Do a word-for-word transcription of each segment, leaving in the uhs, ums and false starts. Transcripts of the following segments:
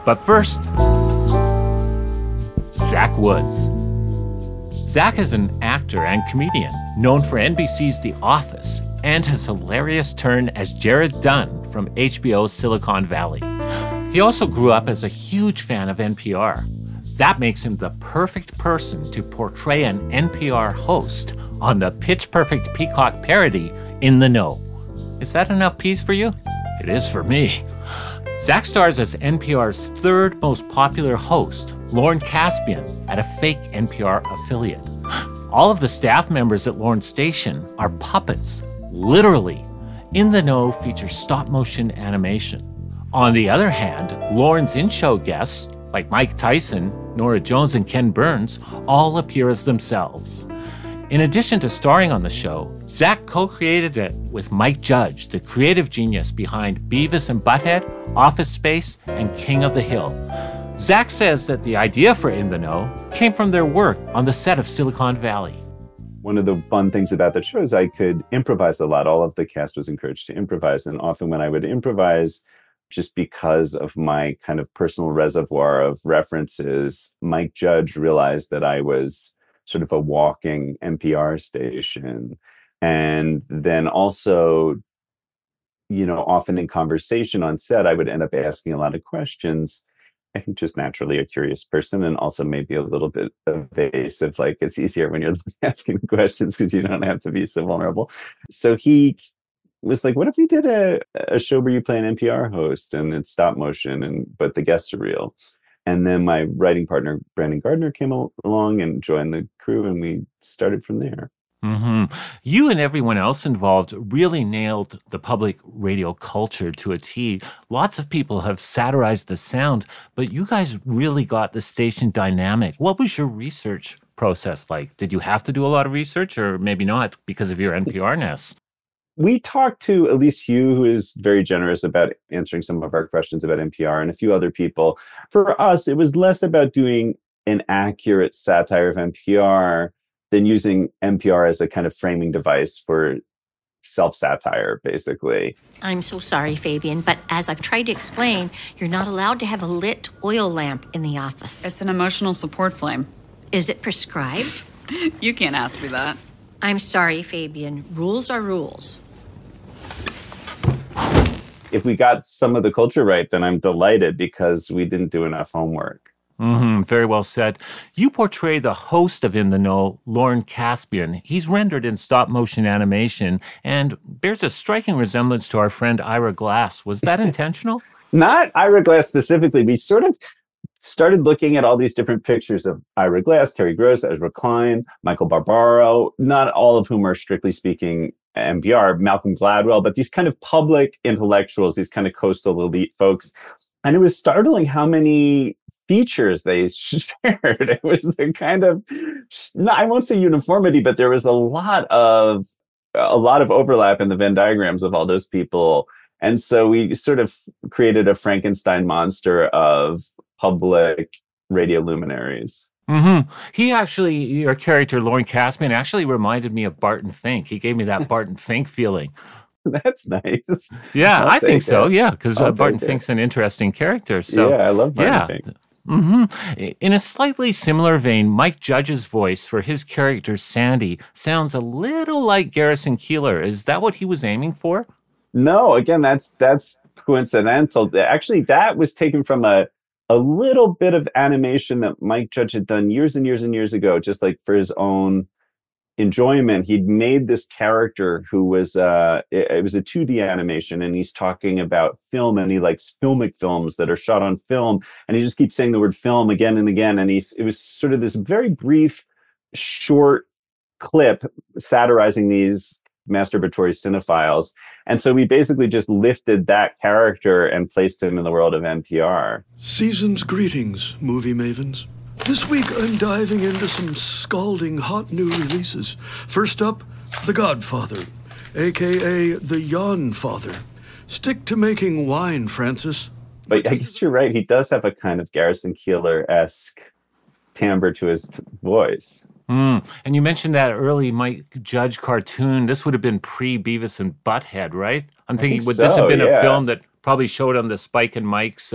But first, Zach Woods. Zach is an actor and comedian known for N B C's The Office and his hilarious turn as Jared Dunn from H B O's Silicon Valley. He also grew up as a huge fan of N P R. That makes him the perfect person to portray an N P R host on the Pitch Perfect Peacock parody In the Know. Is that enough peace for you? It is for me. Zach stars as N P R's third most popular host, Lauren Caspian, at a fake N P R affiliate. All of the staff members at Lauren's station are puppets, literally. In the Know features stop-motion animation. On the other hand, Lauren's in-show guests, like Mike Tyson, Norah Jones, and Ken Burns, all appear as themselves. In addition to starring on the show, Zach co-created it with Mike Judge, the creative genius behind Beavis and Butthead, Office Space, and King of the Hill. Zach says that the idea for In the Know came from their work on the set of Silicon Valley. One of the fun things about the show is I could improvise a lot. All of the cast was encouraged to improvise, and often when I would improvise, just because of my kind of personal reservoir of references, Mike Judge realized that I was sort of a walking N P R station. And then also, you know, often in conversation on set, I would end up asking a lot of questions. I think just naturally a curious person, and also maybe a little bit evasive. Like, it's easier when you're asking questions because you don't have to be so vulnerable. So he was like, what if we did a, a show where you play an N P R host and it's stop motion, and but the guests are real? And then my writing partner, Brandon Gardner, came al- along and joined the crew, and we started from there. Mm-hmm. You and everyone else involved really nailed the public radio culture to a T. Lots of people have satirized the sound, but you guys really got the station dynamic. What was your research process like? Did you have to do a lot of research, or maybe not because of your N P R-ness? We talked to Elise Hu, who is very generous about answering some of our questions about N P R, and a few other people. For us, it was less about doing an accurate satire of N P R than using N P R as a kind of framing device for self-satire, basically. I'm so sorry, Fabian, but as I've tried to explain, you're not allowed to have a lit oil lamp in the office. It's an emotional support flame. Is it prescribed? You can't ask me that. I'm sorry, Fabian. Rules are rules. If we got some of the culture right, then I'm delighted because we didn't do enough homework. Mm-hmm, very well said. You portray the host of In the Know, Lauren Caspian. He's rendered in stop-motion animation and bears a striking resemblance to our friend Ira Glass. Was that intentional? Not Ira Glass specifically. We sort of started looking at all these different pictures of Ira Glass, Terry Gross, Ezra Klein, Michael Barbaro, not all of whom are strictly speaking N P R, Malcolm Gladwell, but these kind of public intellectuals, these kind of coastal elite folks. And it was startling how many features they shared. It was a kind of, I won't say uniformity, but there was a lot of a lot of overlap in the Venn diagrams of all those people. And so we sort of created a Frankenstein monster of public radio luminaries. Mm-hmm. He actually, your character, Lauren Caspian, actually reminded me of Barton Fink. He gave me that Barton Fink feeling. That's nice. Yeah, I'll I think so. it. Yeah, because uh, Barton it. Fink's an interesting character. So yeah, I love Barton yeah. Fink. Mm-hmm. In a slightly similar vein, Mike Judge's voice for his character Sandy sounds a little like Garrison Keillor. Is that what he was aiming for? No, again, that's that's coincidental. Actually, that was taken from a a little bit of animation that Mike Judge had done years and years and years ago, just like for his own enjoyment. He'd made this character who was uh it, it was a two D animation, and he's talking about film, and he likes filmic films that are shot on film, and he just keeps saying the word film again and again. And he's it was sort of this very brief, short clip satirizing these masturbatory cinephiles. And so we basically just lifted that character and placed him in the world of N P R. Season's greetings, movie mavens. This week I'm diving into some scalding hot new releases. First up, The Godfather, a k a. The Yawn Father. Stick to making wine, Francis. But I guess you're right. He does have a kind of Garrison Keillor-esque timbre to his t- voice. Mm. And you mentioned that early Mike Judge cartoon. This would have been pre-Beavis and Butthead, right? I'm thinking, think would so, this have been yeah. a film that probably showed on the Spike and Mike's uh, when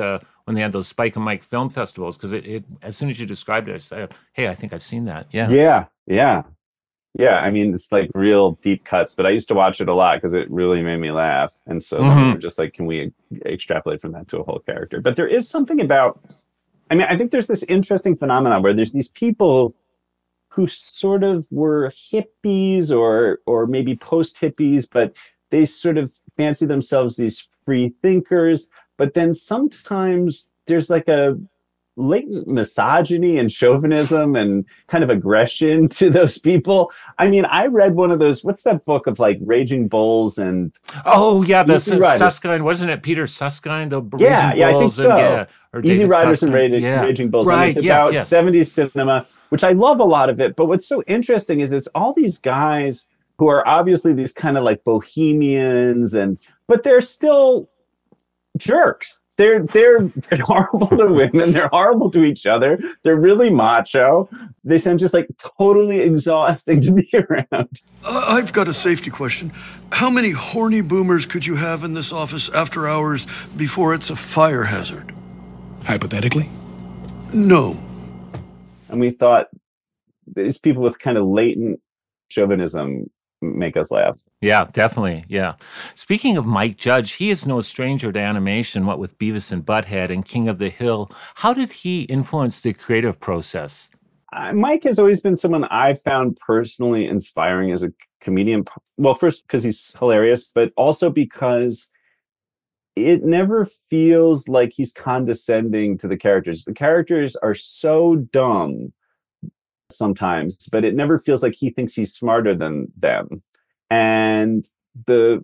when they had those Spike and Mike film festivals, because it, it as soon as you described it, I said, hey, I think I've seen that. Yeah. Yeah. Yeah. Yeah. I mean, it's like real deep cuts, but I used to watch it a lot because it really made me laugh. And so mm-hmm. then we were just like, can we extrapolate from that to a whole character? But there is something about, I mean, I think there's this interesting phenomenon where there's these people who sort of were hippies or or maybe post-hippies, but they sort of fancy themselves these free thinkers. But then sometimes there's like a latent misogyny and chauvinism and kind of aggression to those people. I mean, I read one of those, what's that book of like Raging Bulls and... Oh, yeah, the Susskind, wasn't it Peter Susskind? The yeah, Raging yeah, I think Bulls so. And, yeah, or Easy David Riders Susskind. and Raging, yeah. Raging Bulls. Right, and it's yes, about yes. seventies cinema, which I love a lot of it. But what's so interesting is it's all these guys who are obviously these kind of like bohemians, and but they're still jerks. They're they're they're horrible to women. They're horrible to each other. They're really macho. They sound just like totally exhausting to be around. Uh, I've got a safety question. How many horny boomers could you have in this office after hours before it's a fire hazard? Hypothetically? No. And we thought these people with kind of latent chauvinism make us laugh. Yeah, definitely. Yeah. Speaking of Mike Judge, he is no stranger to animation, what with Beavis and Butthead and King of the Hill. How did he influence the creative process? Uh, Mike has always been someone I found personally inspiring as a comedian. Well, first, because he's hilarious, but also because it never feels like he's condescending to the characters. The characters are so dumb sometimes, but it never feels like he thinks he's smarter than them. And the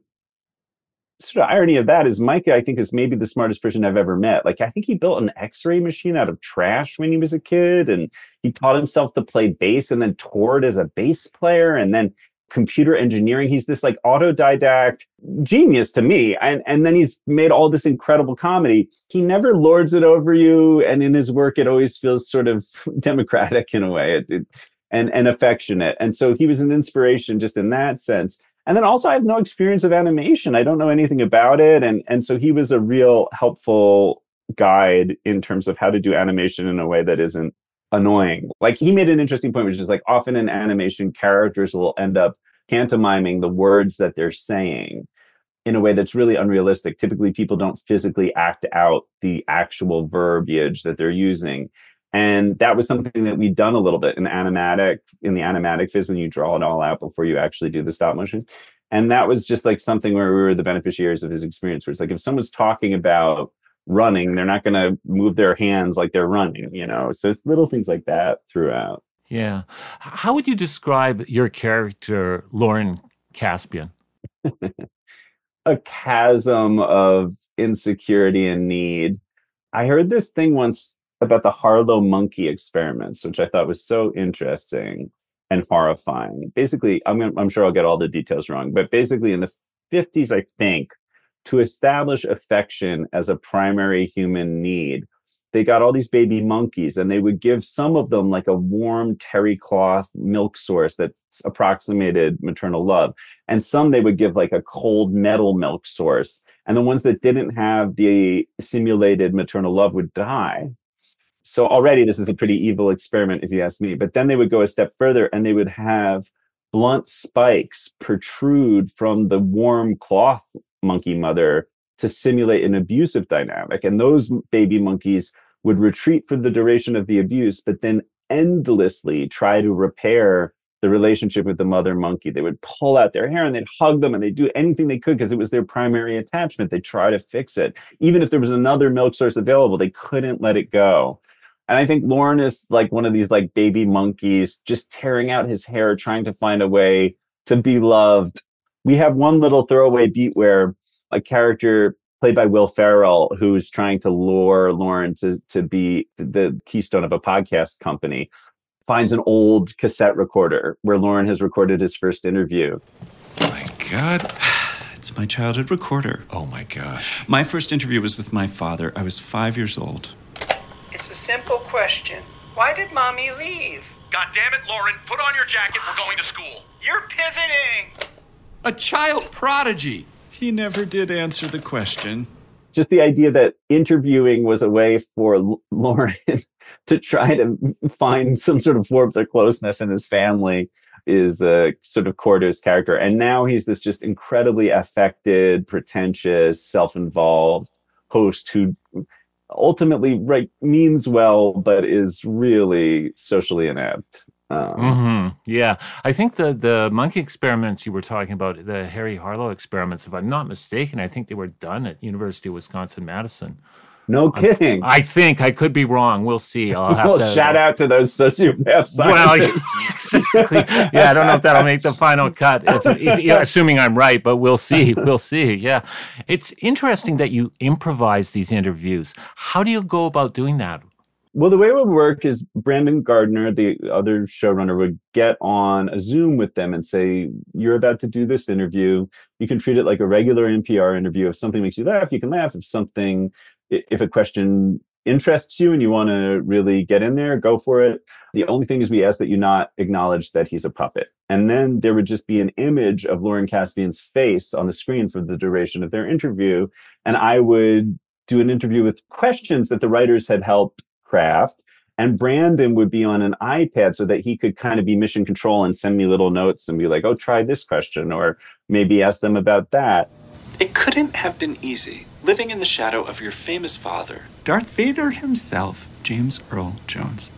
sort of irony of that is Mike, I think, is maybe the smartest person I've ever met. Like, I think he built an X-ray machine out of trash when he was a kid, and he taught himself to play bass and then toured as a bass player, and then computer engineering. He's this like autodidact genius to me. And, and then he's made all this incredible comedy. He never lords it over you. And in his work, it always feels sort of democratic in a way it, it, and, and affectionate. And so he was an inspiration just in that sense. And then also I have no experience of animation. I don't know anything about it. And, and so he was a real helpful guide in terms of how to do animation in a way that isn't annoying. Like, he made an interesting point, which is like often in animation, characters will end up pantomiming the words that they're saying in a way that's really unrealistic. Typically, people don't physically act out the actual verbiage that they're using. And that was something that we'd done a little bit in animatic, in the animatic phase, when you draw it all out before you actually do the stop motion. And that was just like something where we were the beneficiaries of his experience, where it's like, if someone's talking about running, they're not going to move their hands like they're running, you know? So it's little things like that throughout. Yeah. How would you describe your character, Lauren Caspian? A chasm of insecurity and need. I heard this thing once about the Harlow monkey experiments, which I thought was so interesting and horrifying. Basically, I'm, gonna, I'm sure I'll get all the details wrong, but basically in the fifties, I think, to establish affection as a primary human need, they got all these baby monkeys, and they would give some of them like a warm terry cloth milk source that approximated maternal love. And some they would give like a cold metal milk source. And the ones that didn't have the simulated maternal love would die. So already this is a pretty evil experiment, if you ask me. But then they would go a step further, and they would have blunt spikes protrude from the warm cloth monkey mother to simulate an abusive dynamic. And those baby monkeys would retreat for the duration of the abuse, but then endlessly try to repair the relationship with the mother monkey. They would pull out their hair and they'd hug them, and they'd do anything they could because it was their primary attachment. They'd try to fix it. Even if there was another milk source available, they couldn't let it go. And I think Lauren is like one of these like baby monkeys, just tearing out his hair, trying to find a way to be loved. We have one little throwaway beat where a character played by Will Ferrell, who's trying to lure Lauren to, to be the keystone of a podcast company, finds an old cassette recorder where Lauren has recorded his first interview. Oh my God. It's my childhood recorder. Oh my gosh. My first interview was with my father. I was five years old. It's a simple question. Why did Mommy leave? God damn it, Lauren, put on your jacket. We're going to school. You're pivoting. A child prodigy. He never did answer the question. just the idea that interviewing was a way for L- Lauren to try to find some sort of warmth or closeness in his family is a uh, sort of core to his character. And now he's this just incredibly affected, pretentious, self-involved host who ultimately right means well, but is really socially inept. Um, mm-hmm. Yeah, I think the the monkey experiments you were talking about, the Harry Harlow experiments, if I'm not mistaken, I think they were done at University of Wisconsin-Madison. No kidding. I, I think I could be wrong. We'll see. I'll have well, to shout out to those sociopath scientists. Well, exactly. Yeah, I don't know if that'll make the final cut, if, if, if, assuming I'm right, but we'll see. We'll see. Yeah, it's interesting that you improvise these interviews. How do you go about doing that? Well, the way it would work is Brandon Gardner, the other showrunner, would get on a Zoom with them and say, you're about to do this interview. You can treat it like a regular N P R interview. If something makes you laugh, you can laugh. If something, if a question interests you and you want to really get in there, go for it. The only thing is we ask that you not acknowledge that he's a puppet. And then there would just be an image of Lauren Caspian's face on the screen for the duration of their interview. And I would do an interview with questions that the writers had helped craft, and Brandon would be on an iPad so that he could kind of be mission control and send me little notes and be like, oh, try this question, or maybe ask them about that. It couldn't have been easy, living in the shadow of your famous father, Darth Vader himself, James Earl Jones.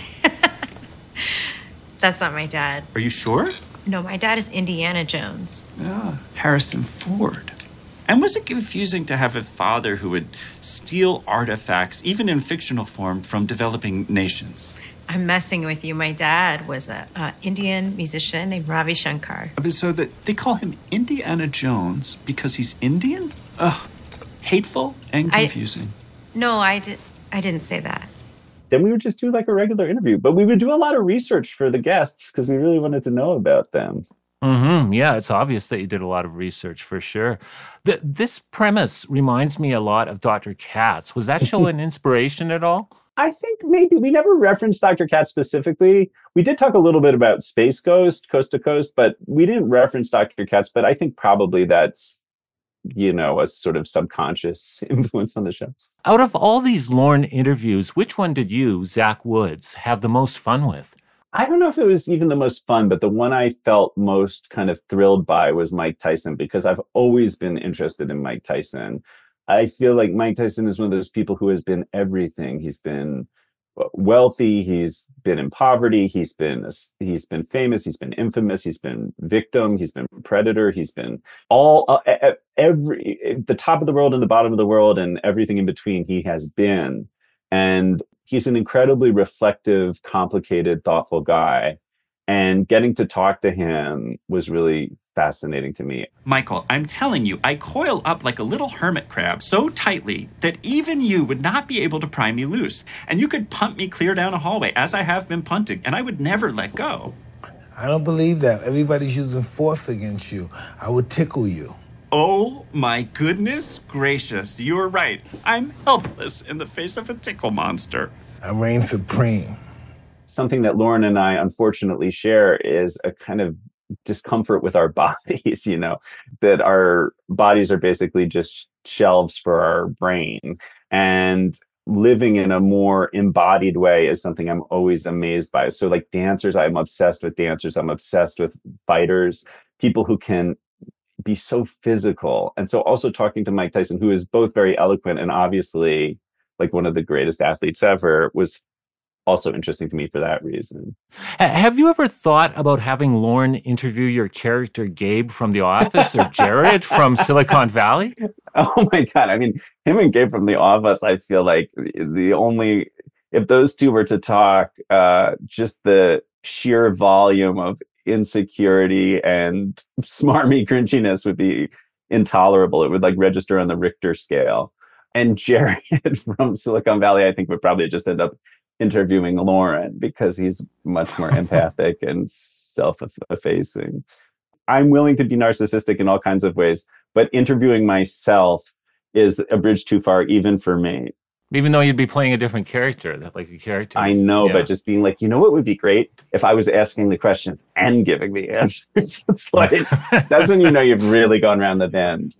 That's not my dad. Are you sure? No, my dad is Indiana Jones. Yeah, Harrison Ford. And was it confusing to have a father who would steal artifacts, even in fictional form, from developing nations? I'm messing with you. My dad was a uh, Indian musician named Ravi Shankar. So that they call him Indiana Jones because he's Indian? Ugh, hateful and confusing. I, no, I, di- I didn't say that. Then we would just do like a regular interview, but we would do a lot of research for the guests because we really wanted to know about them. Mm-hmm. Yeah, it's obvious that you did a lot of research for sure. The, this premise reminds me a lot of Doctor Katz. Was that show an inspiration at all? I think maybe we never referenced Doctor Katz specifically. We did talk a little bit about Space Ghost, Coast to Coast, but we didn't reference Doctor Katz. But I think probably that's, you know, a sort of subconscious influence on the show. Out of all these Lorne interviews, which one did you, Zach Woods, have the most fun with? I don't know if it was even the most fun, but the one I felt most kind of thrilled by was Mike Tyson, because I've always been interested in Mike Tyson. I feel like Mike Tyson is one of those people who has been everything. He's been wealthy, he's been in poverty, he's been he's been famous, he's been infamous, he's been victim, he's been predator, he's been all uh, every the top of the world and the bottom of the world and everything in between he has been. And he's an incredibly reflective, complicated, thoughtful guy. And getting to talk to him was really fascinating to me. Michael, I'm telling you, I coil up like a little hermit crab so tightly that even you would not be able to pry me loose. And you could punt me clear down a hallway, as I have been punting, and I would never let go. I don't believe that. Everybody's using force against you. I would tickle you. Oh, my goodness gracious. You're right. I'm helpless in the face of a tickle monster. I reign supreme. Something that Lauren and I unfortunately share is a kind of discomfort with our bodies, you know, that our bodies are basically just shelves for our brain. And living in a more embodied way is something I'm always amazed by. So like dancers, I'm obsessed with dancers. I'm obsessed with fighters, people who can be so physical. And so also talking to Mike Tyson, who is both very eloquent and obviously like one of the greatest athletes ever, was also interesting to me for that reason. Have you ever thought about having Lorne interview your character Gabe from The Office or Jared from Silicon Valley? Oh my God. I mean, him and Gabe from The Office, I feel like the only, if those two were to talk, uh, just the sheer volume of insecurity and smarmy cringiness would be intolerable. It would like register on the Richter scale. And Jared from Silicon Valley, I think, would probably just end up interviewing Lauren because he's much more empathic and self-effacing. I'm willing to be narcissistic in all kinds of ways, but interviewing myself is a bridge too far, even for me. Even though you'd be playing a different character, like a character. I know, yeah. But just being like, you know what would be great? If I was asking the questions and giving the answers. It's like, that's when you know you've really gone around the bend.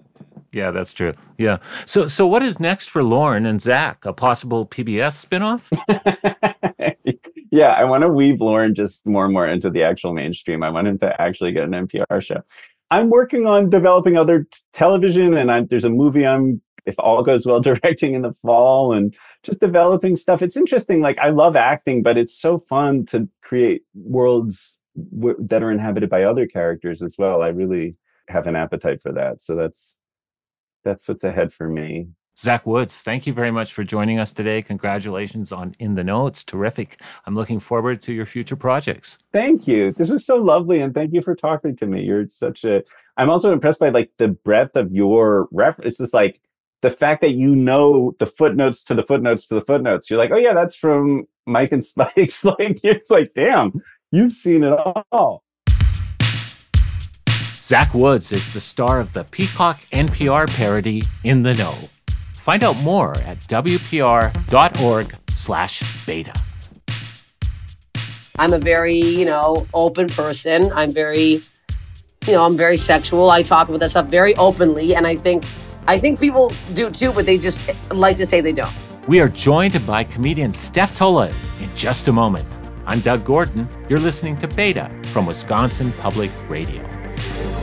Yeah, that's true. Yeah. So so what is next for Lauren and Zach? A possible P B S spinoff? Yeah, I want to weave Lauren just more and more into the actual mainstream. I want him to actually get an N P R show. I'm working on developing other t- television, and I, there's a movie I'm, if all goes well, directing in the fall, and just developing stuff. It's interesting. Like, I love acting, but it's so fun to create worlds w- that are inhabited by other characters as well. I really have an appetite for that. So that's that's what's ahead for me. Zach Woods, thank you very much for joining us today. Congratulations on In the Know. It's terrific. I'm looking forward to your future projects. Thank you. This was so lovely, and thank you for talking to me. You're such a... I'm also impressed by like the breadth of your reference. It's just like the fact that you know the footnotes to the footnotes to the footnotes. You're like, oh yeah, that's from Mike and Spike's. Like, it's like, damn, you've seen it all. Zach Woods is the star of the Peacock N P R parody In the Know. Find out more at w p r dot org slash beta. I'm a very, you know, open person. I'm very, you know, I'm very sexual. I talk about that stuff very openly, and I think, I think people do too, but they just like to say they don't. We are joined by comedian Steph Tolev in just a moment. I'm Doug Gordon. You're listening to Beta from Wisconsin Public Radio.